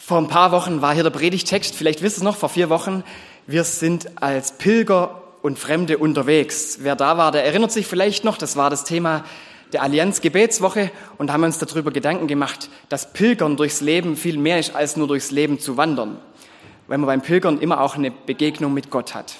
Vor ein paar Wochen war hier der Predigtext, vielleicht wisst ihr es noch, vor 4 Wochen. Wir sind als Pilger und Fremde unterwegs. Wer da war, der erinnert sich vielleicht noch, das war das Thema der Allianz Gebetswoche und haben uns darüber Gedanken gemacht, dass Pilgern durchs Leben viel mehr ist, als nur durchs Leben zu wandern. Weil man beim Pilgern immer auch eine Begegnung mit Gott hat.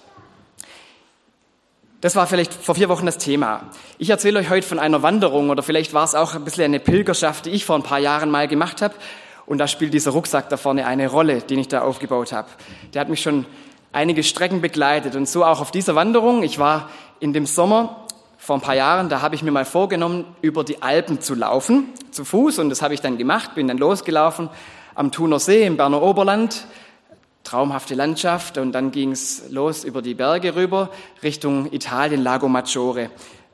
Das war vielleicht vor 4 Wochen das Thema. Ich erzähle euch heute von einer Wanderung oder vielleicht war es auch ein bisschen eine Pilgerschaft, die ich vor ein paar Jahren mal gemacht habe. Und da spielt dieser Rucksack da vorne eine Rolle, den ich da aufgebaut habe. Der hat mich schon einige Strecken begleitet und so auch auf dieser Wanderung. Ich war in dem Sommer vor ein paar Jahren, da habe ich mir mal vorgenommen, über die Alpen zu laufen, zu Fuß. Und das habe ich dann gemacht, bin dann losgelaufen am Thuner See im Berner Oberland. Traumhafte Landschaft und dann ging es los über die Berge rüber Richtung Italien, Lago Maggiore,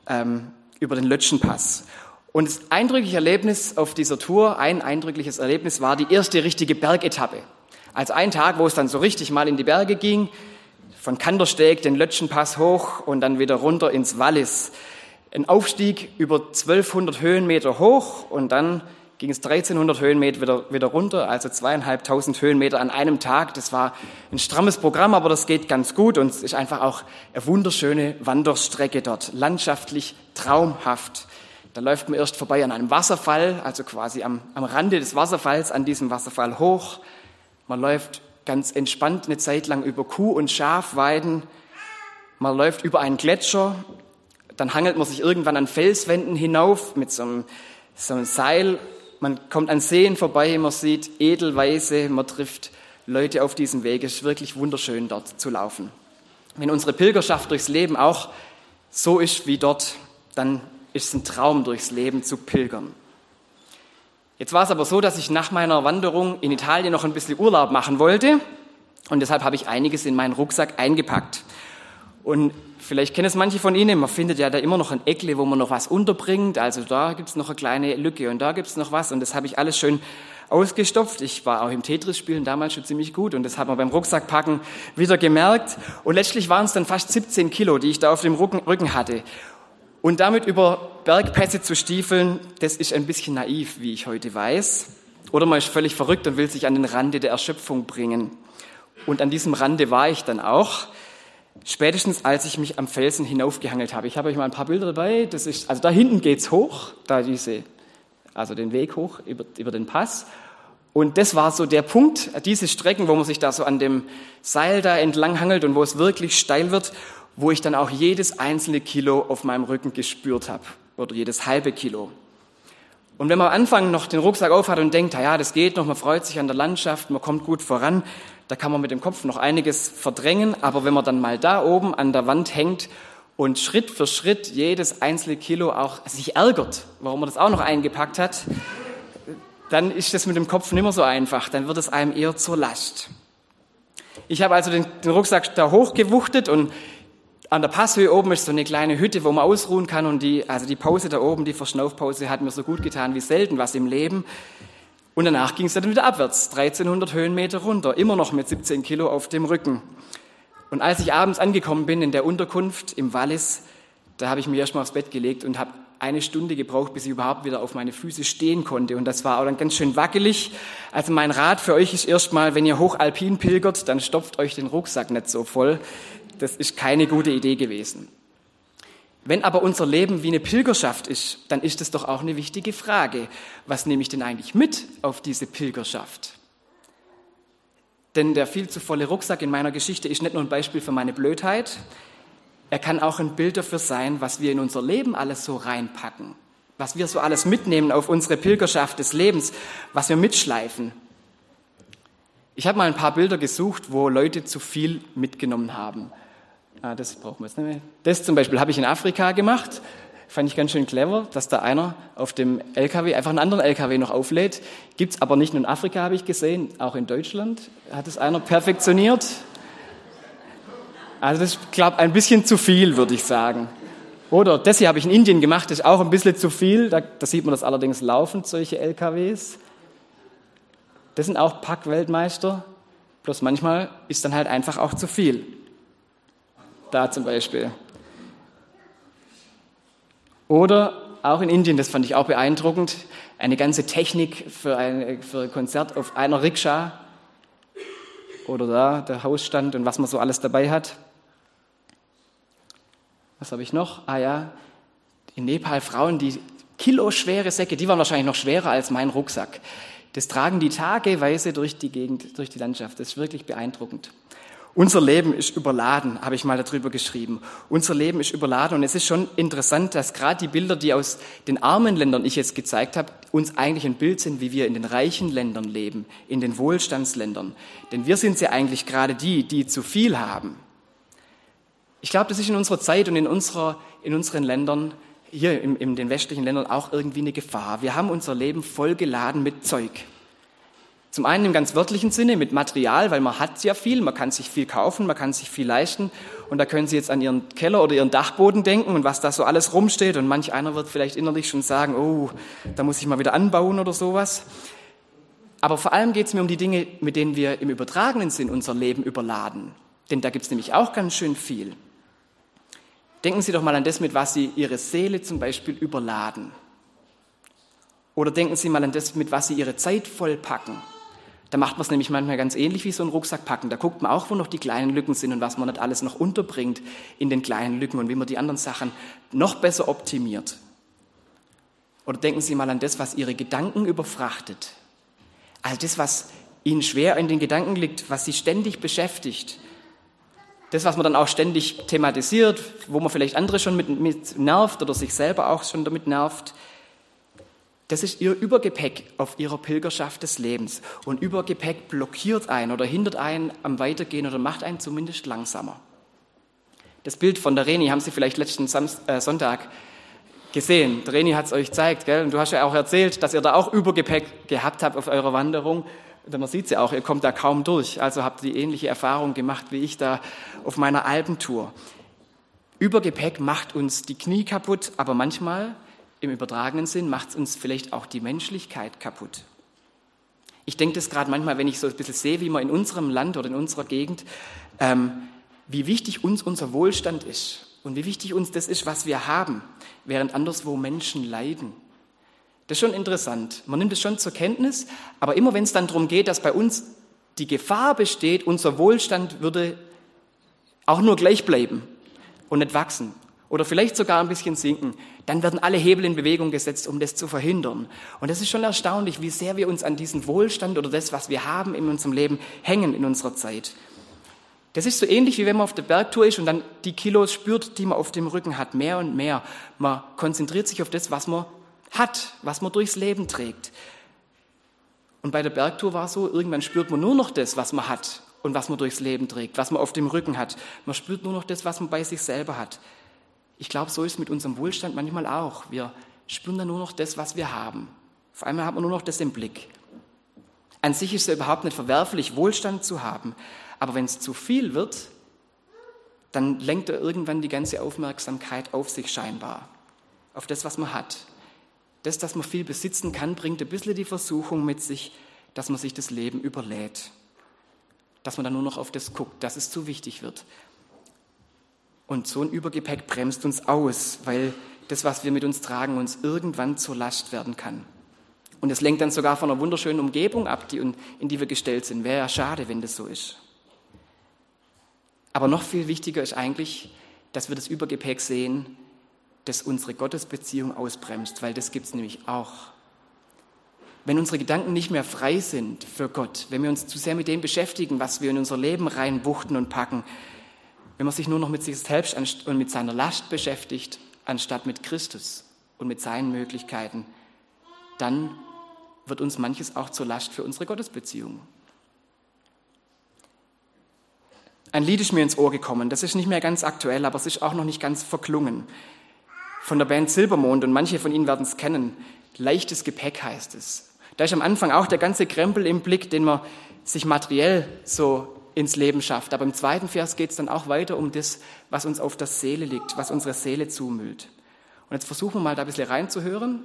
über den Lötschenpass. Und das eindrückliche Erlebnis auf dieser Tour, ein eindrückliches Erlebnis war die erste richtige Bergetappe. Also ein Tag, wo es dann so richtig mal in die Berge ging, von Kandersteg den Lötschenpass hoch und dann wieder runter ins Wallis. Ein Aufstieg über 1200 Höhenmeter hoch und dann ging es 1300 Höhenmeter wieder runter, also 2500 Höhenmeter an einem Tag. Das war ein strammes Programm, aber das geht ganz gut und es ist einfach auch eine wunderschöne Wanderstrecke dort, landschaftlich traumhaft. Da läuft man erst vorbei an einem Wasserfall, also quasi am Rande des Wasserfalls, an diesem Wasserfall hoch. Man läuft ganz entspannt eine Zeit lang über Kuh- und Schafweiden. Man läuft über einen Gletscher, dann hangelt man sich irgendwann an Felswänden hinauf mit so einem Seil. Man kommt an Seen vorbei, man sieht Edelweise, man trifft Leute auf diesem Weg. Es ist wirklich wunderschön, dort zu laufen. Wenn unsere Pilgerschaft durchs Leben auch so ist wie dort, dann ist es ein Traum, durchs Leben zu pilgern. Jetzt war es aber so, dass ich nach meiner Wanderung in Italien noch ein bisschen Urlaub machen wollte und deshalb habe ich einiges in meinen Rucksack eingepackt. Und vielleicht kennen es manche von Ihnen, man findet ja da immer noch ein Eckle, wo man noch was unterbringt, also da gibt es noch eine kleine Lücke und da gibt es noch was und das habe ich alles schön ausgestopft. Ich war auch im Tetris-Spielen damals schon ziemlich gut und das hat man beim Rucksackpacken wieder gemerkt und letztlich waren es dann fast 17 Kilo, die ich da auf dem Rücken hatte. Und damit über Bergpässe zu stiefeln, das ist ein bisschen naiv, wie ich heute weiß. Oder man ist völlig verrückt und will sich an den Rande der Erschöpfung bringen. Und an diesem Rande war ich dann auch. Spätestens als ich mich am Felsen hinaufgehangelt habe. Ich habe euch mal ein paar Bilder dabei. Das ist, also da hinten geht's hoch, also den Weg hoch über den Pass. Und das war so der Punkt, diese Strecken, wo man sich da so an dem Seil da entlang hangelt und wo es wirklich steil wird, wo ich dann auch jedes einzelne Kilo auf meinem Rücken gespürt habe oder jedes halbe Kilo. Und wenn man am Anfang noch den Rucksack aufhat und denkt, ja, das geht noch, man freut sich an der Landschaft, man kommt gut voran, da kann man mit dem Kopf noch einiges verdrängen, aber wenn man dann mal da oben an der Wand hängt und Schritt für Schritt jedes einzelne Kilo auch sich ärgert, warum man das auch noch eingepackt hat, dann ist das mit dem Kopf nicht mehr so einfach, dann wird es einem eher zur Last. Ich habe also den Rucksack da hochgewuchtet und an der Passhöhe oben ist so eine kleine Hütte, wo man ausruhen kann und die Pause da oben, die Verschnaufpause hat mir so gut getan wie selten was im Leben. Und danach ging es dann wieder abwärts, 1300 Höhenmeter runter, immer noch mit 17 Kilo auf dem Rücken. Und als ich abends angekommen bin in der Unterkunft im Wallis, da habe ich mich erstmal aufs Bett gelegt und habe 1 Stunde gebraucht, bis ich überhaupt wieder auf meine Füße stehen konnte. Und das war auch dann ganz schön wackelig. Also mein Rat für euch ist erstmal, wenn ihr hochalpin pilgert, dann stopft euch den Rucksack nicht so voll. Das ist keine gute Idee gewesen. Wenn aber unser Leben wie eine Pilgerschaft ist, dann ist es doch auch eine wichtige Frage. Was nehme ich denn eigentlich mit auf diese Pilgerschaft? Denn der viel zu volle Rucksack in meiner Geschichte ist nicht nur ein Beispiel für meine Blödheit, er kann auch ein Bild dafür sein, was wir in unser Leben alles so reinpacken, was wir so alles mitnehmen auf unsere Pilgerschaft des Lebens, was wir mitschleifen. Ich habe mal ein paar Bilder gesucht, wo Leute zu viel mitgenommen haben. Das brauchen wir jetzt nicht mehr. Das zum Beispiel habe ich in Afrika gemacht. Fand ich ganz schön clever, dass da einer auf dem LKW einfach einen anderen LKW noch auflädt. Gibt's aber nicht nur in Afrika, habe ich gesehen, auch in Deutschland hat es einer perfektioniert. Also das ist, glaube ich, ein bisschen zu viel, würde ich sagen. Oder das hier habe ich in Indien gemacht, das ist auch ein bisschen zu viel. Da sieht man das allerdings laufend, solche LKWs. Das sind auch Packweltmeister. Bloß manchmal ist dann halt einfach auch zu viel. Da zum Beispiel. Oder auch in Indien, das fand ich auch beeindruckend. Eine ganze Technik für ein Konzert auf einer Rikscha. Oder da, der Hausstand und was man so alles dabei hat. Was habe ich noch? In Nepal Frauen, die kiloschwere Säcke, die waren wahrscheinlich noch schwerer als mein Rucksack. Das tragen die tageweise durch die Gegend, durch die Landschaft. Das ist wirklich beeindruckend. Unser Leben ist überladen, habe ich mal darüber geschrieben. Unser Leben ist überladen und es ist schon interessant, dass gerade die Bilder, die aus den armen Ländern ich jetzt gezeigt habe, uns eigentlich ein Bild sind, wie wir in den reichen Ländern leben, in den Wohlstandsländern. Denn wir sind ja eigentlich gerade die zu viel haben. Ich glaube, das ist in unserer Zeit und in unseren Ländern, hier in den westlichen Ländern auch irgendwie eine Gefahr. Wir haben unser Leben vollgeladen mit Zeug. Zum einen im ganz wörtlichen Sinne mit Material, weil man hat ja viel, man kann sich viel kaufen, man kann sich viel leisten und da können Sie jetzt an Ihren Keller oder Ihren Dachboden denken und was da so alles rumsteht und manch einer wird vielleicht innerlich schon sagen, oh, da muss ich mal wieder anbauen oder sowas. Aber vor allem geht es mir um die Dinge, mit denen wir im übertragenen Sinn unser Leben überladen, denn da gibt es nämlich auch ganz schön viel. Denken Sie doch mal an das, mit was Sie Ihre Seele zum Beispiel überladen. Oder denken Sie mal an das, mit was Sie Ihre Zeit vollpacken. Da macht man es nämlich manchmal ganz ähnlich wie so ein Rucksack packen. Da guckt man auch, wo noch die kleinen Lücken sind und was man nicht alles noch unterbringt in den kleinen Lücken und wie man die anderen Sachen noch besser optimiert. Oder denken Sie mal an das, was Ihre Gedanken überfrachtet. Also das, was Ihnen schwer in den Gedanken liegt, was Sie ständig beschäftigt. Das, was man dann auch ständig thematisiert, wo man vielleicht andere schon mit nervt oder sich selber auch schon damit nervt. Das ist Ihr Übergepäck auf Ihrer Pilgerschaft des Lebens. Und Übergepäck blockiert einen oder hindert einen am Weitergehen oder macht einen zumindest langsamer. Das Bild von der Reni haben Sie vielleicht letzten Sonntag gesehen. Der Reni hat es euch gezeigt, gell? Und du hast ja auch erzählt, dass ihr da auch Übergepäck gehabt habt auf eurer Wanderung. Und man sieht es ja auch, ihr kommt da kaum durch. Also habt ihr die ähnliche Erfahrung gemacht wie ich da auf meiner Alpentour. Übergepäck macht uns die Knie kaputt, aber manchmal im übertragenen Sinn macht es uns vielleicht auch die Menschlichkeit kaputt. Ich denke das gerade manchmal, wenn ich so ein bisschen sehe, wie man in unserem Land oder in unserer Gegend, wie wichtig uns unser Wohlstand ist und wie wichtig uns das ist, was wir haben, während anderswo Menschen leiden. Das ist schon interessant. Man nimmt es schon zur Kenntnis, aber immer wenn es dann darum geht, dass bei uns die Gefahr besteht, unser Wohlstand würde auch nur gleich bleiben und nicht wachsen oder vielleicht sogar ein bisschen sinken, dann werden alle Hebel in Bewegung gesetzt, um das zu verhindern. Und das ist schon erstaunlich, wie sehr wir uns an diesen Wohlstand oder das, was wir haben in unserem Leben, hängen in unserer Zeit. Das ist so ähnlich, wie wenn man auf der Bergtour ist und dann die Kilos spürt, die man auf dem Rücken hat, mehr und mehr. Man konzentriert sich auf das, was man hat, was man durchs Leben trägt. Und bei der Bergtour war es so, irgendwann spürt man nur noch das, was man hat und was man durchs Leben trägt, was man auf dem Rücken hat. Man spürt nur noch das, was man bei sich selber hat. Ich glaube, so ist es mit unserem Wohlstand manchmal auch. Wir spüren dann nur noch das, was wir haben. Auf einmal hat man nur noch das im Blick. An sich ist es ja überhaupt nicht verwerflich, Wohlstand zu haben. Aber wenn es zu viel wird, dann lenkt er irgendwann die ganze Aufmerksamkeit auf sich scheinbar. Auf das, was man hat. Das, dass man viel besitzen kann, bringt ein bisschen die Versuchung mit sich, dass man sich das Leben überlädt. Dass man dann nur noch auf das guckt, dass es zu wichtig wird. Und so ein Übergepäck bremst uns aus, weil das, was wir mit uns tragen, uns irgendwann zur Last werden kann. Und es lenkt dann sogar von einer wunderschönen Umgebung ab, in die wir gestellt sind. Wäre ja schade, wenn das so ist. Aber noch viel wichtiger ist eigentlich, dass wir das Übergepäck sehen, das unsere Gottesbeziehung ausbremst, weil das gibt es nämlich auch. Wenn unsere Gedanken nicht mehr frei sind für Gott, wenn wir uns zu sehr mit dem beschäftigen, was wir in unser Leben reinbuchten und packen, wenn man sich nur noch mit sich selbst und mit seiner Last beschäftigt, anstatt mit Christus und mit seinen Möglichkeiten, dann wird uns manches auch zur Last für unsere Gottesbeziehung. Ein Lied ist mir ins Ohr gekommen, das ist nicht mehr ganz aktuell, aber es ist auch noch nicht ganz verklungen. Von der Band Silbermond, und manche von Ihnen werden es kennen, leichtes Gepäck heißt es. Da ist am Anfang auch der ganze Krempel im Blick, den man sich materiell so ins Leben schafft. Aber im zweiten Vers geht es dann auch weiter um das, was uns auf der Seele liegt, was unsere Seele zumüllt. Und jetzt versuchen wir mal da ein bisschen reinzuhören.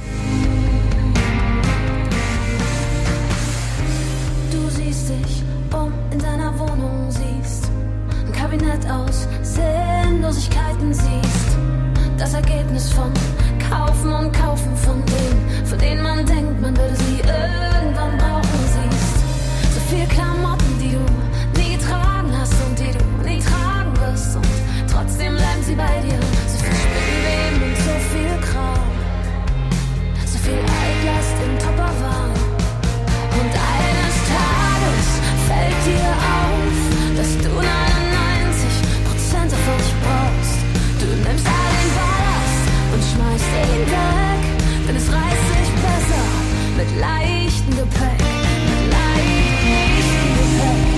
Du siehst dich in deiner Wohnung, siehst ein Kabinett aus Sinnlosigkeiten, siehst das Ergebnis von kaufen und kaufen von denen man denkt, man würde sie irgendwann brauchen. Siehst so viel Klamotten, die du nie getragen hast und die du nie tragen wirst, und trotzdem bleiben sie bei dir. So viel Spinnweben und so viel Kram, so viel Altlast im Tupperwaren. Und eines Tages fällt dir auf, dass du 99% davon nicht brauchst. Du nimmst all den Ballast und schmeißt ihn weg, denn es reißt sich besser mit leichtem Gepäck, mit leichtem Gepäck.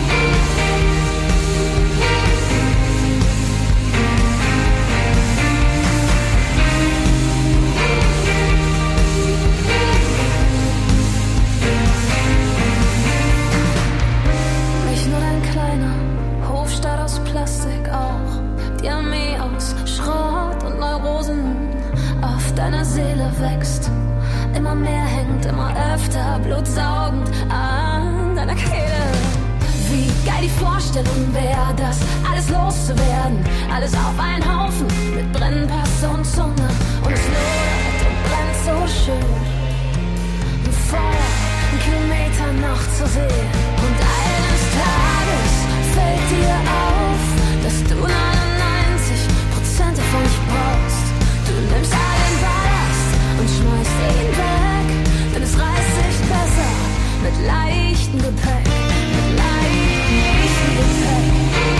Nicht nur dein kleiner Hofstaat aus Plastik, auch die Armee aus Schrott und Neurosen auf deiner Seele wächst. Immer mehr hängt, immer öfter, blutsaugend an deiner Kehle. Wie geil die Vorstellung wäre, das alles loszuwerden. Alles auf einen Haufen mit Brennpaste und Zunge. Und es lodert und brennt so schön. Ein Feuer, ein Kilometer noch zu sehen. Und eines Tages fällt dir auf, dass du 99% davon nicht brauchst. Du nimmst all den Ballast und schmeißt ihn weg, denn es reißt sich besser mit leichtem Gepäck, mit leichtem Gepäck.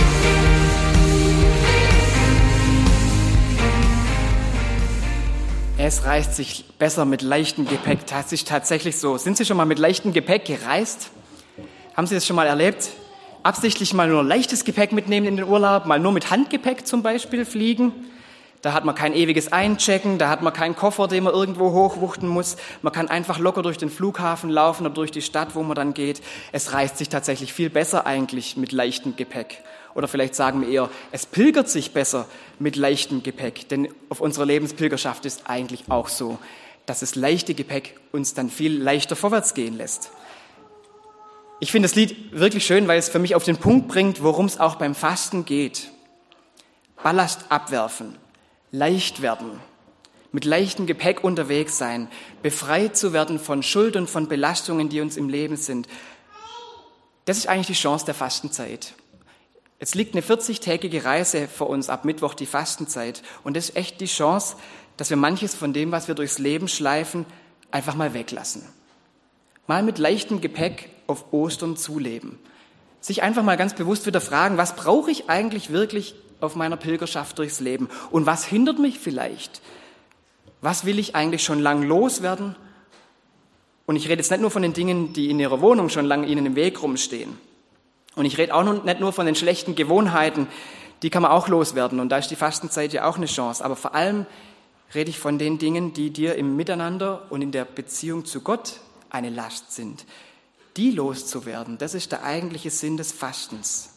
Es reist sich besser mit leichtem Gepäck. Das ist tatsächlich so. Sind Sie schon mal mit leichtem Gepäck gereist? Haben Sie das schon mal erlebt? Absichtlich mal nur leichtes Gepäck mitnehmen in den Urlaub, mal nur mit Handgepäck zum Beispiel fliegen. Da hat man kein ewiges Einchecken, da hat man keinen Koffer, den man irgendwo hochwuchten muss. Man kann einfach locker durch den Flughafen laufen oder durch die Stadt, wo man dann geht. Es reist sich tatsächlich viel besser eigentlich mit leichtem Gepäck. Oder vielleicht sagen wir eher, es pilgert sich besser mit leichtem Gepäck. Denn auf unserer Lebenspilgerschaft ist eigentlich auch so, dass das leichte Gepäck uns dann viel leichter vorwärts gehen lässt. Ich finde das Lied wirklich schön, weil es für mich auf den Punkt bringt, worum es auch beim Fasten geht. Ballast abwerfen, leicht werden, mit leichtem Gepäck unterwegs sein, befreit zu werden von Schuld und von Belastungen, die uns im Leben sind. Das ist eigentlich die Chance der Fastenzeit. Jetzt liegt eine 40-tägige Reise vor uns, ab Mittwoch die Fastenzeit. Und das ist echt die Chance, dass wir manches von dem, was wir durchs Leben schleifen, einfach mal weglassen. Mal mit leichtem Gepäck auf Ostern zuleben. Sich einfach mal ganz bewusst wieder fragen, was brauche ich eigentlich wirklich auf meiner Pilgerschaft durchs Leben? Und was hindert mich vielleicht? Was will ich eigentlich schon lang loswerden? Und ich rede jetzt nicht nur von den Dingen, die in Ihrer Wohnung schon lange Ihnen im Weg rumstehen. Und ich rede auch nicht nur von den schlechten Gewohnheiten, die kann man auch loswerden. Und da ist die Fastenzeit ja auch eine Chance. Aber vor allem rede ich von den Dingen, die dir im Miteinander und in der Beziehung zu Gott eine Last sind. Die loszuwerden, das ist der eigentliche Sinn des Fastens.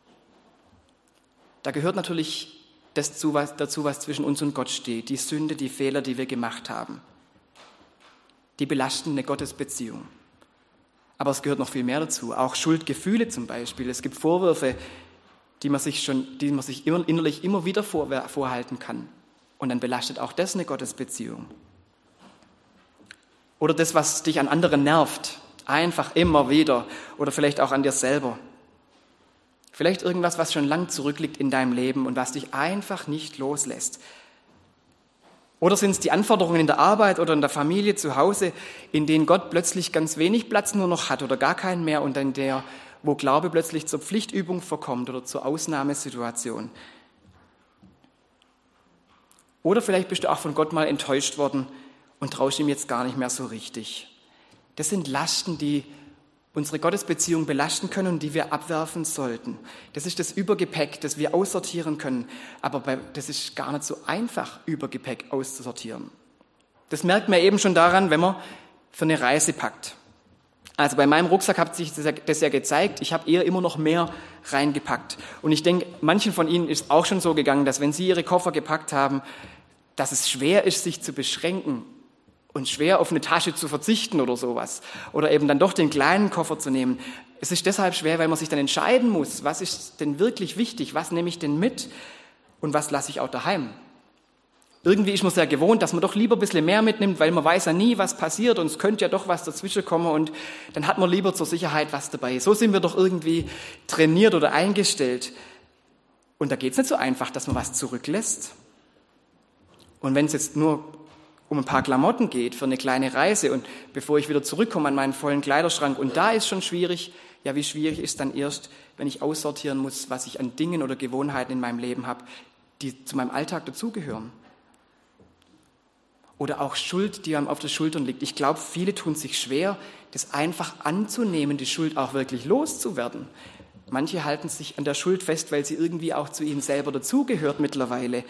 Da gehört natürlich dazu, was zwischen uns und Gott steht. Die Sünde, die Fehler, die wir gemacht haben. Die belasten eine Gottesbeziehung. Aber es gehört noch viel mehr dazu. Auch Schuldgefühle zum Beispiel. Es gibt Vorwürfe, die man sich innerlich immer wieder vorhalten kann. Und dann belastet auch das eine Gottesbeziehung. Oder das, was dich an anderen nervt. Einfach immer wieder. Oder vielleicht auch an dir selber. Vielleicht irgendwas, was schon lang zurückliegt in deinem Leben und was dich einfach nicht loslässt. Oder sind es die Anforderungen in der Arbeit oder in der Familie zu Hause, in denen Gott plötzlich ganz wenig Platz nur noch hat oder gar keinen mehr und in der, wo Glaube plötzlich zur Pflichtübung verkommt oder zur Ausnahmesituation. Oder vielleicht bist du auch von Gott mal enttäuscht worden und traust ihm jetzt gar nicht mehr so richtig. Das sind Lasten, die unsere Gottesbeziehung belasten können und die wir abwerfen sollten. Das ist das Übergepäck, das wir aussortieren können. Aber das ist gar nicht so einfach, Übergepäck auszusortieren. Das merkt man eben schon daran, wenn man für eine Reise packt. Also bei meinem Rucksack hat sich das ja gezeigt, ich habe eher immer noch mehr reingepackt. Und ich denke, manchen von Ihnen ist auch schon so gegangen, dass wenn Sie Ihre Koffer gepackt haben, dass es schwer ist, sich zu beschränken. Und schwer auf eine Tasche zu verzichten oder sowas. Oder eben dann doch den kleinen Koffer zu nehmen. Es ist deshalb schwer, weil man sich dann entscheiden muss, was ist denn wirklich wichtig, was nehme ich denn mit und was lasse ich auch daheim. Irgendwie ist man sehr gewohnt, dass man doch lieber ein bisschen mehr mitnimmt, weil man weiß ja nie, was passiert und es könnte ja doch was dazwischen kommen und dann hat man lieber zur Sicherheit was dabei. So sind wir doch irgendwie trainiert oder eingestellt. Und da geht es nicht so einfach, dass man was zurücklässt. Und wenn es jetzt nur um ein paar Klamotten geht für eine kleine Reise und bevor ich wieder zurückkomme an meinen vollen Kleiderschrank und da ist schon schwierig, ja, wie schwierig ist dann erst, wenn ich aussortieren muss, was ich an Dingen oder Gewohnheiten in meinem Leben habe, die zu meinem Alltag dazugehören. Oder auch Schuld, die einem auf den Schultern liegt. Ich glaube, viele tun sich schwer, das einfach anzunehmen, die Schuld auch wirklich loszuwerden. Manche halten sich an der Schuld fest, weil sie irgendwie auch zu ihnen selber dazugehört mittlerweile.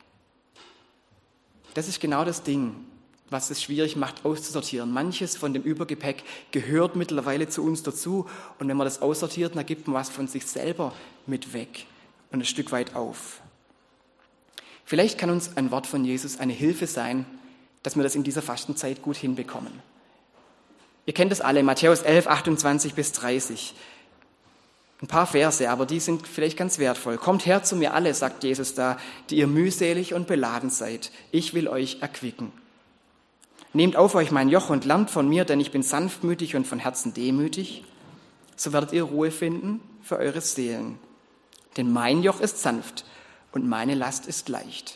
Das ist genau das Ding, was es schwierig macht, auszusortieren. Manches von dem Übergepäck gehört mittlerweile zu uns dazu. Und wenn man das aussortiert, dann gibt man was von sich selber mit weg und ein Stück weit auf. Vielleicht kann uns ein Wort von Jesus eine Hilfe sein, dass wir das in dieser Fastenzeit gut hinbekommen. Ihr kennt das alle, Matthäus 11, 28 bis 30. Ein paar Verse, aber die sind vielleicht ganz wertvoll. Kommt her zu mir alle, sagt Jesus da, die ihr mühselig und beladen seid. Ich will euch erquicken. Nehmt auf euch mein Joch und lernt von mir, denn ich bin sanftmütig und von Herzen demütig. So werdet ihr Ruhe finden für eure Seelen. Denn mein Joch ist sanft und meine Last ist leicht.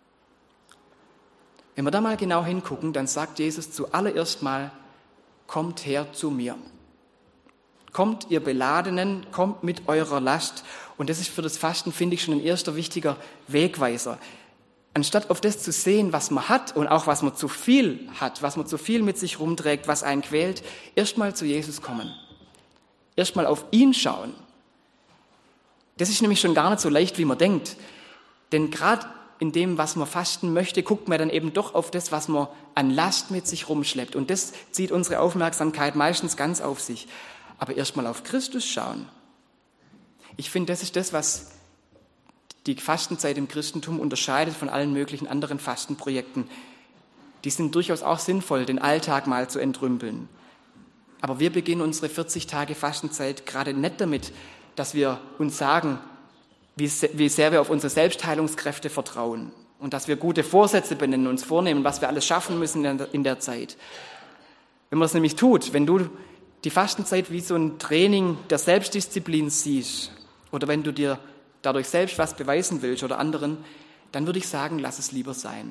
Wenn wir da mal genau hingucken, dann sagt Jesus zuallererst mal, kommt her zu mir. Kommt, ihr Beladenen, kommt mit eurer Last. Und das ist für das Fasten, finde ich, schon ein erster wichtiger Wegweiser. Anstatt auf das zu sehen, was man hat und auch was man zu viel hat, was man zu viel mit sich rumträgt, was einen quält, erstmal zu Jesus kommen. Erstmal auf ihn schauen. Das ist nämlich schon gar nicht so leicht, wie man denkt. Denn gerade in dem, was man fasten möchte, guckt man dann eben doch auf das, was man an Last mit sich rumschleppt. Und das zieht unsere Aufmerksamkeit meistens ganz auf sich. Aber erstmal auf Christus schauen. Ich finde, das ist das, was die Fastenzeit im Christentum unterscheidet von allen möglichen anderen Fastenprojekten. Die sind durchaus auch sinnvoll, den Alltag mal zu entrümpeln. Aber wir beginnen unsere 40 Tage Fastenzeit gerade nicht damit, dass wir uns sagen, wie sehr wir auf unsere Selbstheilungskräfte vertrauen und dass wir gute Vorsätze benennen, uns vornehmen, was wir alles schaffen müssen in der Zeit. Wenn man das nämlich tut, wenn du die Fastenzeit wie so ein Training der Selbstdisziplin siehst oder wenn du dir dadurch selbst was beweisen willst oder anderen, dann würde ich sagen, lass es lieber sein.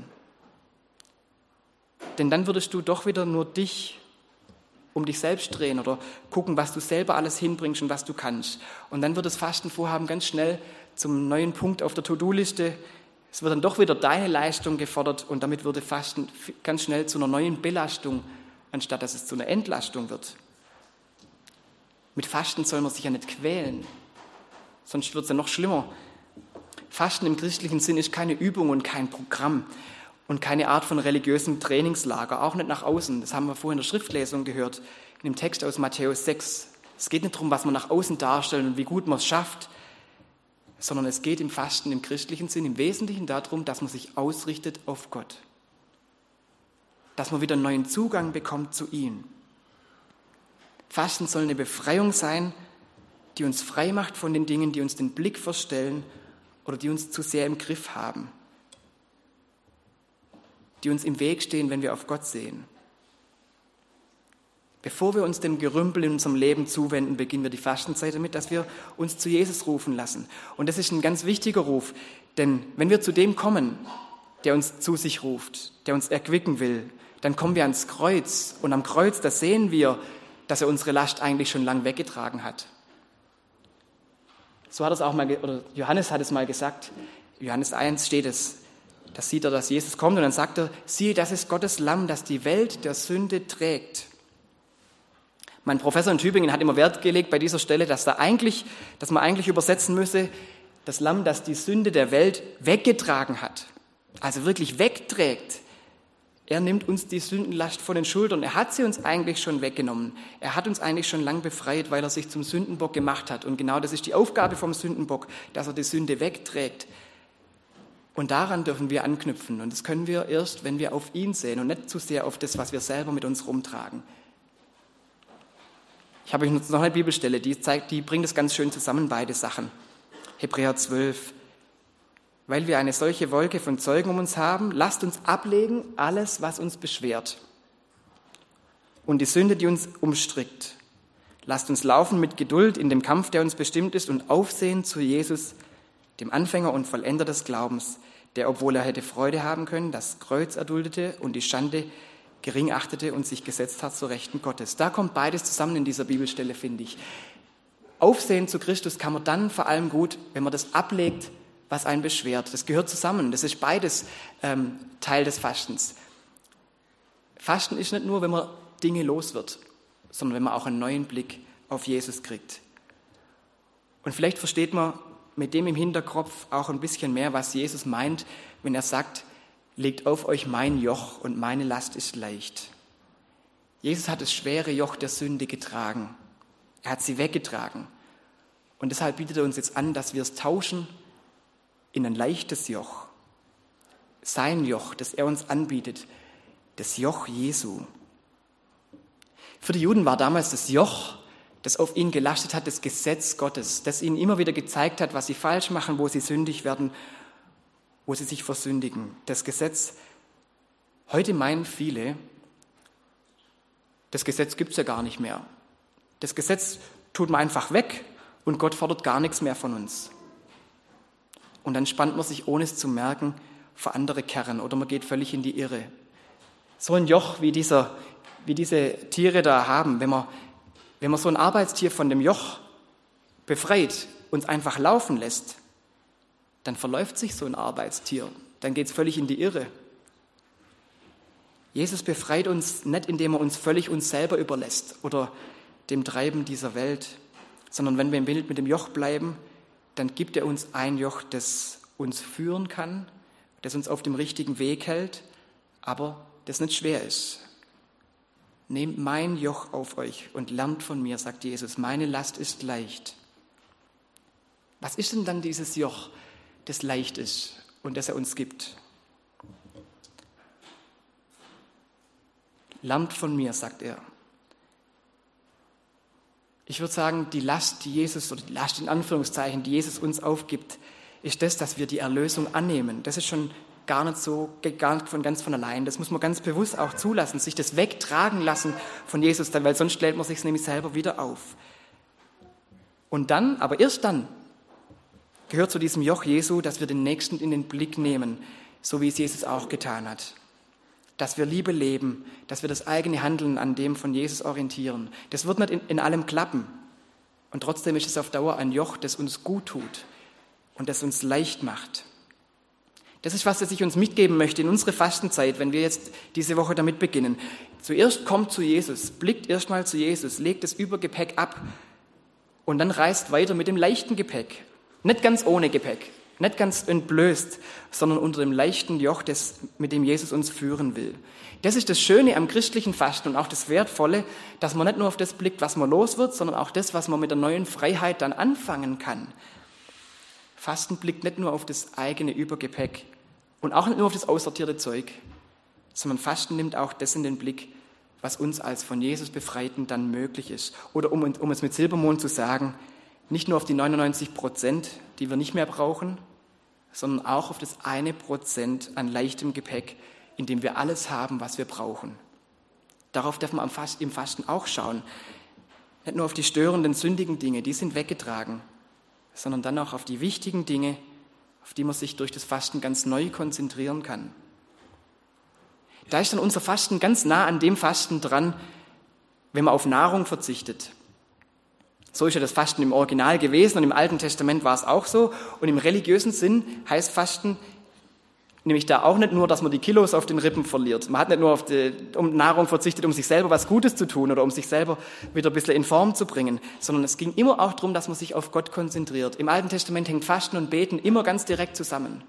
Denn dann würdest du doch wieder nur dich um dich selbst drehen oder gucken, was du selber alles hinbringst und was du kannst. Und dann wird das Fastenvorhaben ganz schnell zum neuen Punkt auf der To-Do-Liste. Es wird dann doch wieder deine Leistung gefordert und damit würde Fasten ganz schnell zu einer neuen Belastung, anstatt dass es zu einer Entlastung wird. Mit Fasten soll man sich ja nicht quälen, sonst wird es ja noch schlimmer. Fasten im christlichen Sinn ist keine Übung und kein Programm und keine Art von religiösem Trainingslager, auch nicht nach außen. Das haben wir vorhin in der Schriftlesung gehört, in dem Text aus Matthäus 6. Es geht nicht darum, was man nach außen darstellt und wie gut man es schafft, sondern es geht im Fasten im christlichen Sinn im Wesentlichen darum, dass man sich ausrichtet auf Gott. Dass man wieder einen neuen Zugang bekommt zu ihm. Fasten soll eine Befreiung sein, die uns frei macht von den Dingen, die uns den Blick verstellen oder die uns zu sehr im Griff haben. Die uns im Weg stehen, wenn wir auf Gott sehen. Bevor wir uns dem Gerümpel in unserem Leben zuwenden, beginnen wir die Fastenzeit damit, dass wir uns zu Jesus rufen lassen. Und das ist ein ganz wichtiger Ruf, denn wenn wir zu dem kommen, der uns zu sich ruft, der uns erquicken will, dann kommen wir ans Kreuz. Und am Kreuz, da sehen wir, dass er unsere Last eigentlich schon lang weggetragen hat. So hat es auch mal, oder Johannes hat es mal gesagt, Johannes 1 steht es, da sieht er, dass Jesus kommt und dann sagt er, siehe, das ist Gottes Lamm, das die Welt der Sünde trägt. Mein Professor in Tübingen hat immer Wert gelegt bei dieser Stelle, dass man eigentlich übersetzen müsse, das Lamm, das die Sünde der Welt weggetragen hat. Also wirklich wegträgt. Er nimmt uns die Sündenlast von den Schultern. Er hat sie uns eigentlich schon weggenommen. Er hat uns eigentlich schon lang befreit, weil er sich zum Sündenbock gemacht hat. Und genau das ist die Aufgabe vom Sündenbock, dass er die Sünde wegträgt. Und daran dürfen wir anknüpfen. Und das können wir erst, wenn wir auf ihn sehen und nicht zu sehr auf das, was wir selber mit uns rumtragen. Ich habe euch noch eine Bibelstelle, die bringt es ganz schön zusammen, beide Sachen. Hebräer 12. weil wir eine solche Wolke von Zeugen um uns haben, lasst uns ablegen alles, was uns beschwert und die Sünde, die uns umstrickt. Lasst uns laufen mit Geduld in dem Kampf, der uns bestimmt ist, und aufsehen zu Jesus, dem Anfänger und Vollender des Glaubens, der, obwohl er hätte Freude haben können, das Kreuz erduldete und die Schande gering achtete und sich gesetzt hat zur Rechten Gottes. Da kommt beides zusammen in dieser Bibelstelle, finde ich. Aufsehen zu Christus kann man dann vor allem gut, wenn man das ablegt, was einen beschwert. Das gehört zusammen. Das ist beides Teil des Fastens. Fasten ist nicht nur, wenn man Dinge los wird, sondern wenn man auch einen neuen Blick auf Jesus kriegt. Und vielleicht versteht man mit dem im Hinterkopf auch ein bisschen mehr, was Jesus meint, wenn er sagt, legt auf euch mein Joch und meine Last ist leicht. Jesus hat das schwere Joch der Sünde getragen. Er hat sie weggetragen. Und deshalb bietet er uns jetzt an, dass wir es tauschen in ein leichtes Joch. Sein Joch, das er uns anbietet, das Joch Jesu. Für die Juden war damals das Joch, das auf ihnen gelastet hat, das Gesetz Gottes, das ihnen immer wieder gezeigt hat, was sie falsch machen, wo sie sündig werden, wo sie sich versündigen. Das Gesetz, heute meinen viele, das Gesetz gibt es ja gar nicht mehr. Das Gesetz tut man einfach weg und Gott fordert gar nichts mehr von uns. Und dann spannt man sich, ohne es zu merken, vor andere Kerren oder man geht völlig in die Irre. So ein Joch wie diese Tiere da haben, wenn man so ein Arbeitstier von dem Joch befreit, uns einfach laufen lässt, dann verläuft sich so ein Arbeitstier, dann geht es völlig in die Irre. Jesus befreit uns nicht, indem er uns völlig uns selber überlässt oder dem Treiben dieser Welt, sondern wenn wir im Bild mit dem Joch bleiben, dann gibt er uns ein Joch, das uns führen kann, das uns auf dem richtigen Weg hält, aber das nicht schwer ist. Nehmt mein Joch auf euch und lernt von mir, sagt Jesus, meine Last ist leicht. Was ist denn dann dieses Joch, das leicht ist und das er uns gibt? Lernt von mir, sagt er. Ich würde sagen, die Last, die Jesus, oder die Last in Anführungszeichen, die Jesus uns aufgibt, ist das, dass wir die Erlösung annehmen. Das ist schon gar nicht ganz von allein. Das muss man ganz bewusst auch zulassen, sich das wegtragen lassen von Jesus, weil sonst lädt man sich nämlich selber wieder auf. Und dann, aber erst dann, gehört zu diesem Joch Jesu, dass wir den Nächsten in den Blick nehmen, so wie es Jesus auch getan hat. Dass wir Liebe leben, dass wir das eigene Handeln an dem von Jesus orientieren. Das wird nicht in allem klappen. Und trotzdem ist es auf Dauer ein Joch, das uns gut tut und das uns leicht macht. Das ist, was ich uns mitgeben möchte in unsere Fastenzeit, wenn wir jetzt diese Woche damit beginnen. Zuerst kommt zu Jesus, blickt erstmal zu Jesus, legt das Übergepäck ab und dann reist weiter mit dem leichten Gepäck. Nicht ganz ohne Gepäck, nicht ganz entblößt, sondern unter dem leichten Joch, mit dem Jesus uns führen will. Das ist das Schöne am christlichen Fasten und auch das Wertvolle, dass man nicht nur auf das blickt, was man los wird, sondern auch das, was man mit der neuen Freiheit dann anfangen kann. Fasten blickt nicht nur auf das eigene Übergepäck und auch nicht nur auf das aussortierte Zeug, sondern Fasten nimmt auch das in den Blick, was uns als von Jesus Befreiten dann möglich ist. Oder um es mit Silbermond zu sagen, nicht nur auf die 99%, die wir nicht mehr brauchen, sondern auch auf das 1% an leichtem Gepäck, in dem wir alles haben, was wir brauchen. Darauf darf man im Fasten auch schauen. Nicht nur auf die störenden, sündigen Dinge, die sind weggetragen, sondern dann auch auf die wichtigen Dinge, auf die man sich durch das Fasten ganz neu konzentrieren kann. Da ist dann unser Fasten ganz nah an dem Fasten dran, wenn man auf Nahrung verzichtet. So ist ja das Fasten im Original gewesen und im Alten Testament war es auch so. Und im religiösen Sinn heißt Fasten nämlich da auch nicht nur, dass man die Kilos auf den Rippen verliert. Man hat nicht nur um Nahrung verzichtet, um sich selber was Gutes zu tun oder um sich selber wieder ein bisschen in Form zu bringen, sondern es ging immer auch darum, dass man sich auf Gott konzentriert. Im Alten Testament hängt Fasten und Beten immer ganz direkt zusammen.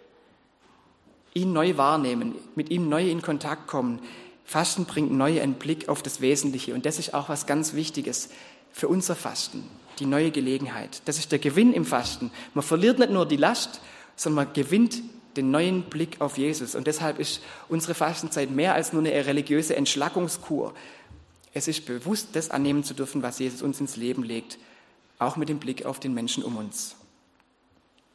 Ihn neu wahrnehmen, mit ihm neu in Kontakt kommen. Fasten bringt neu einen Blick auf das Wesentliche und das ist auch was ganz Wichtiges für unser Fasten, die neue Gelegenheit. Das ist der Gewinn im Fasten. Man verliert nicht nur die Last, sondern man gewinnt den neuen Blick auf Jesus. Und deshalb ist unsere Fastenzeit mehr als nur eine religiöse Entschlackungskur. Es ist bewusst, das annehmen zu dürfen, was Jesus uns ins Leben legt, auch mit dem Blick auf den Menschen um uns.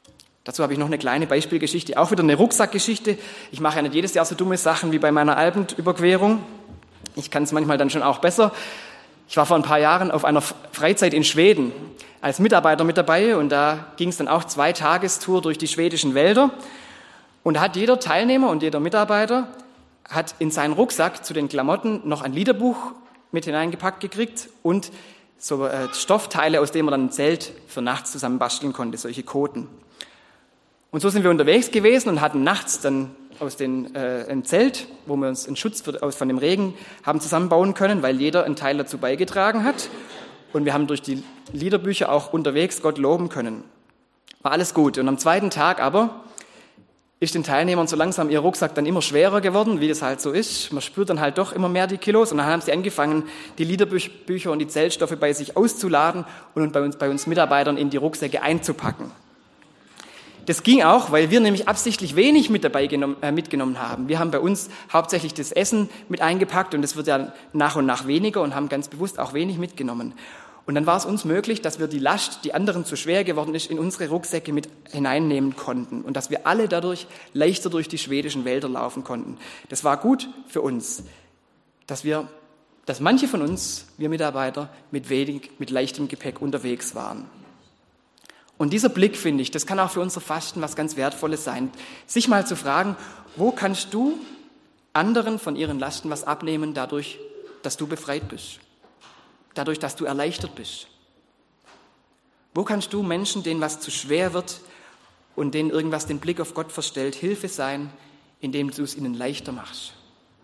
Dazu habe ich noch eine kleine Beispielgeschichte, auch wieder eine Rucksackgeschichte. Ich mache ja nicht jedes Jahr so dumme Sachen wie bei meiner Alpenüberquerung. Ich kann es manchmal dann schon auch besser. Ich war vor ein paar Jahren auf einer Freizeit in Schweden als Mitarbeiter mit dabei und da ging es dann auch 2-Tagestour durch die schwedischen Wälder. Und da hat jeder Teilnehmer und jeder Mitarbeiter hat in seinen Rucksack zu den Klamotten noch ein Liederbuch mit hineingepackt gekriegt und so Stoffteile, aus denen man dann ein Zelt für nachts zusammen basteln konnte, solche Koten. Und so sind wir unterwegs gewesen und hatten nachts dann ein Zelt, wo wir uns einen Schutz von dem Regen haben zusammenbauen können, weil jeder einen Teil dazu beigetragen hat. Und wir haben durch die Liederbücher auch unterwegs Gott loben können. War alles gut. Und am zweiten Tag aber ist den Teilnehmern so langsam ihr Rucksack dann immer schwerer geworden, wie das halt so ist. Man spürt dann halt doch immer mehr die Kilos. Und dann haben sie angefangen, die Liederbücher und die Zeltstoffe bei sich auszuladen und bei uns Mitarbeitern in die Rucksäcke einzupacken. Das ging auch, weil wir nämlich absichtlich wenig mitgenommen haben. Wir haben bei uns hauptsächlich das Essen mit eingepackt und es wird ja nach und nach weniger und haben ganz bewusst auch wenig mitgenommen. Und dann war es uns möglich, dass wir die Last, die anderen zu schwer geworden ist, in unsere Rucksäcke mit hineinnehmen konnten und dass wir alle dadurch leichter durch die schwedischen Wälder laufen konnten. Das war gut für uns, dass manche von uns, wir Mitarbeiter, mit leichtem Gepäck unterwegs waren. Und dieser Blick, finde ich, das kann auch für unser Fasten was ganz Wertvolles sein. Sich mal zu fragen, wo kannst du anderen von ihren Lasten was abnehmen, dadurch, dass du befreit bist? Dadurch, dass du erleichtert bist? Wo kannst du Menschen, denen was zu schwer wird und denen irgendwas den Blick auf Gott verstellt, Hilfe sein, indem du es ihnen leichter machst?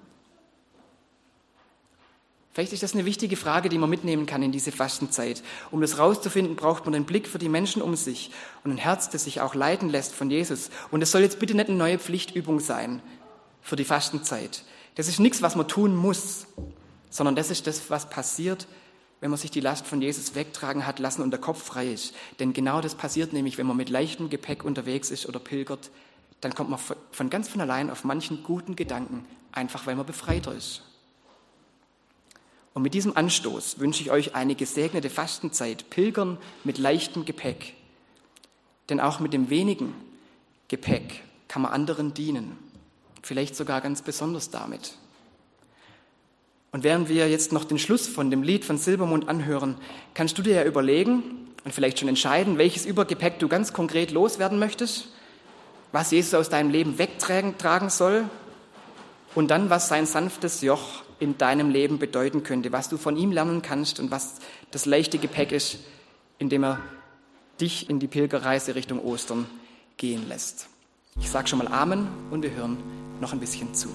Vielleicht ist das eine wichtige Frage, die man mitnehmen kann in diese Fastenzeit. Um das rauszufinden, braucht man den Blick für die Menschen um sich und ein Herz, das sich auch leiten lässt von Jesus. Und es soll jetzt bitte nicht eine neue Pflichtübung sein für die Fastenzeit. Das ist nichts, was man tun muss, sondern das ist das, was passiert, wenn man sich die Last von Jesus wegtragen hat lassen und der Kopf frei ist. Denn genau das passiert nämlich, wenn man mit leichtem Gepäck unterwegs ist oder pilgert, dann kommt man von ganz von allein auf manchen guten Gedanken, einfach weil man befreiter ist. Und mit diesem Anstoß wünsche ich euch eine gesegnete Fastenzeit, Pilgern mit leichtem Gepäck. Denn auch mit dem wenigen Gepäck kann man anderen dienen, vielleicht sogar ganz besonders damit. Und während wir jetzt noch den Schluss von dem Lied von Silbermond anhören, kannst du dir ja überlegen und vielleicht schon entscheiden, welches Übergepäck du ganz konkret loswerden möchtest, was Jesus aus deinem Leben wegtragen soll und dann, was sein sanftes Joch in deinem Leben bedeuten könnte, was du von ihm lernen kannst und was das leichte Gepäck ist, in dem er dich in die Pilgerreise Richtung Ostern gehen lässt. Ich sage schon mal Amen und wir hören noch ein bisschen zu.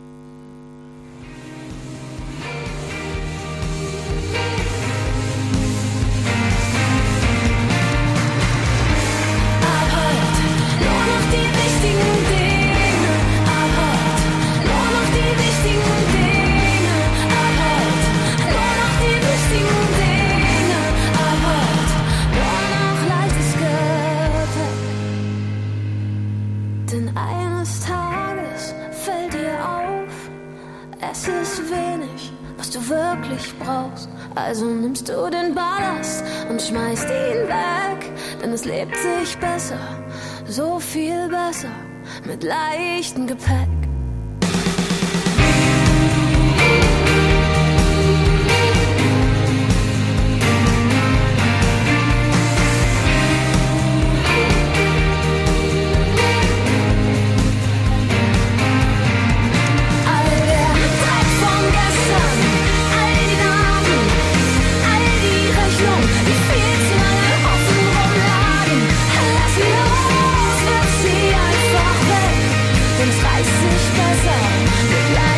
Brauchst. Also nimmst du den Ballast und schmeißt ihn weg, denn es lebt sich besser, so viel besser, mit leichtem Gepäck. Reißt sich besser mit